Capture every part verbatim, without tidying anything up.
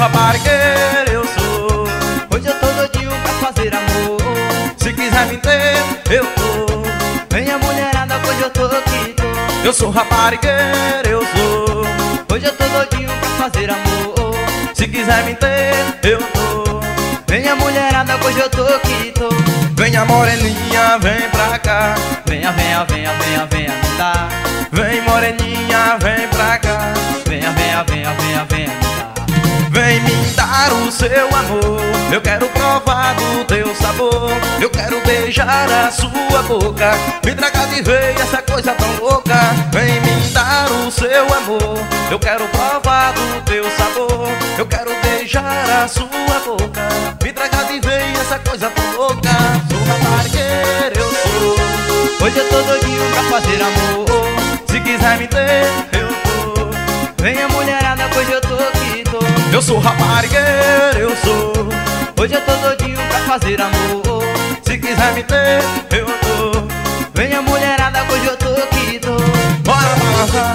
raparigueiro, eu sou. Hoje eu tô doidinho pra fazer amor. Se quiser me ter, eu tô. Venha mulherada, hoje eu tô aqui, tô. Eu sou raparigueiro, eu sou. Hoje eu tô doidinho pra fazer amor. Se quiser me ter, eu tô. Venha mulherada, hoje eu tô aqui, tô. Venha moreninha, vem pra cá. Venha, venha, venha, venha, venha me dar. Vem moreninha, vem pra cá. Venha, venha, venha, venha, venha me dar. Vem me dar o seu amor. Eu quero provar do teu sabor. Eu quero beijar a sua boca. Me traga de vez essa coisa tão louca. Vem me dar o seu amor. Eu quero provar do teu sabor. Eu quero beijar a sua boca. Me traga de vez essa coisa tão louca. Sou raparigueiro, eu sou. Hoje eu tô doidinho pra fazer amor. Se quiser me ter, eu tô. Venha mulherada, hoje eu tô aqui, tô. Eu sou raparigueiro, eu sou. Hoje eu tô doidinho pra fazer amor. Se quiser me ter, eu tô. Venha mulherada, hoje eu tô aqui, tô. Bora balançar.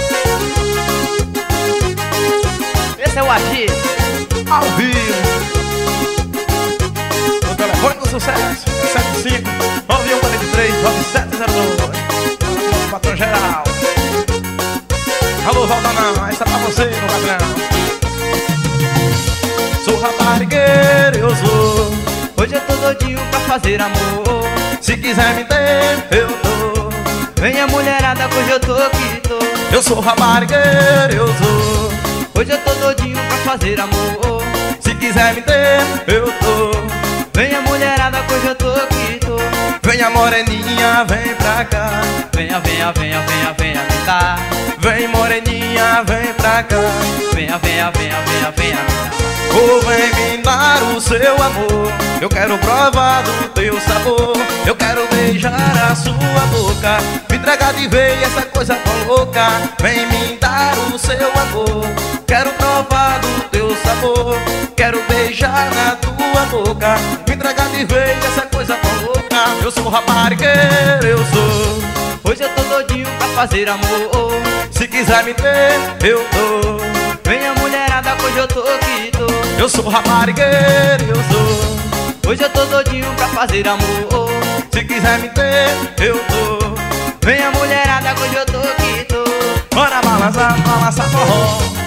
Esse é o Agir Ao vivo. O telefone do sucesso sete cinco nove um quatro três nove sete zero dois. Nosso patrão geral. Alô, Valdanão, essa é pra você, meu patrão. Sou raparigueiro, eu sou. Hoje eu tô doidinho pra fazer amor. Se quiser me ter, eu tô. Venha mulherada, hoje eu tô aqui, tô. Eu sou raparigueiro, eu sou. Hoje eu tô doidinho pra fazer amor. Se quiser me ter, eu tô. Venha mulherada, hoje eu tô aqui, tô. Venha moreninha, vem pra cá. Venha, venha, venha, venha, venha me dar. Vem moreninha, vem pra cá. Venha, venha, venha, venha, venha me dar. Oh, vem me dar o seu amor. Eu quero provar do teu sabor. Eu quero beijar a sua boca. Me entregar de vez essa coisa tão louca. Vem me dar o seu amor. Quero provar do teu sabor. Quero beijar na tua boca. Me entregar de vez essa coisa tão louca. Eu sou raparigueiro, eu sou. Hoje eu tô doidinho pra fazer amor. Se quiser me ter, eu tô. Venha mulherada, hoje eu tô aqui, tô. Eu sou raparigueiro, eu sou. Hoje eu tô doidinho pra fazer amor. Se quiser me ter, eu tô. Venha mulherada, hoje eu tô aqui, tô. Bora balançar, balançar forró.